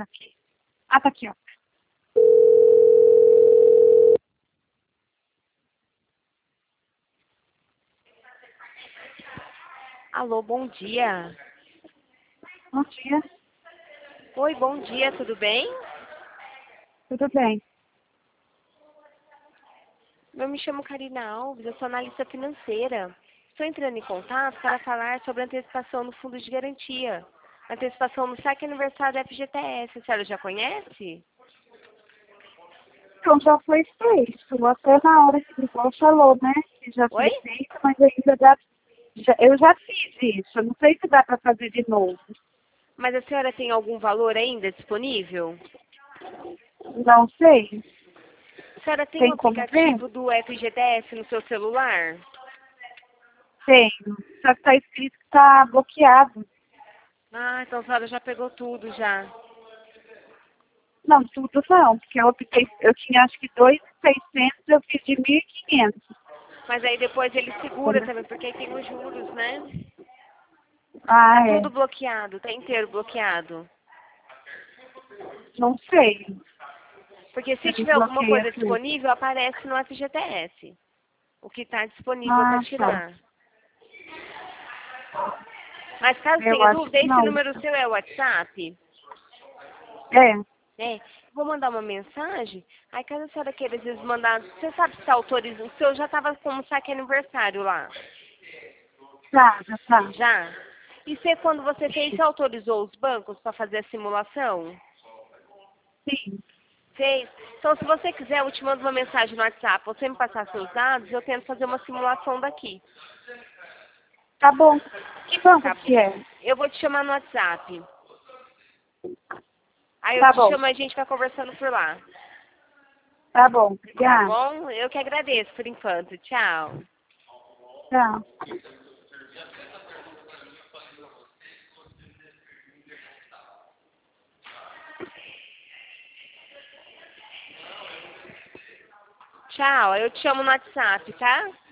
aqui. Ah, tá aqui, ó. Alô, bom dia. Bom dia, Oi, bom dia, tudo bem? tudo bem? Eu me chamo Karina Alves, eu sou analista financeira. Estou entrando em contato para falar sobre a antecipação no fundo de garantia. Antecipação no saque aniversário da FGTS. A senhora já conhece? Então, já foi feito, até na hora que o falou, né? Que já foi Oi? feito, mas ainda dá... eu já fiz isso, eu não sei se dá para fazer de novo. Mas a senhora tem algum valor ainda disponível? Não sei, A senhora tem o tem como ver? aplicativo do FGTS no seu celular? Tenho, só que tá escrito que tá bloqueado. Ah, então a senhora já pegou tudo já. Não, tudo não, porque eu optei, eu tinha acho que 2.600, eu fiz de 1.500. Mas aí depois ele segura também, porque aí tem os juros, né? Tá Ah, é, tudo bloqueado, tá inteiro bloqueado. não sei, Porque se eu tiver alguma desbloqueei coisa aqui. disponível, aparece no FGTS. O que está disponível para Ah, tá, tirar. Mas caso eu tenha acho dúvida, que esse não. número seu é o WhatsApp? É, É. Vou mandar uma mensagem. Aí caso a senhora queira às vezes mandar. Você sabe se está autorizado? O seu já estava como saque aniversário lá. tá, já tá. Já? E você, quando você fez, você autorizou os bancos para fazer a simulação? Sim, Fez? Então, se você quiser, eu te mando uma mensagem no WhatsApp. Você me passar seus dados, eu tento fazer uma simulação daqui. tá bom. Que banco Tá bom? que é? Eu vou te chamar no WhatsApp. Aí eu Tá te bom, chamo e a gente vai conversando por lá. tá bom, Tá obrigada. bom? Eu que agradeço por enquanto. Tchau. Tchau. Tchau. Eu te chamo no WhatsApp, tá?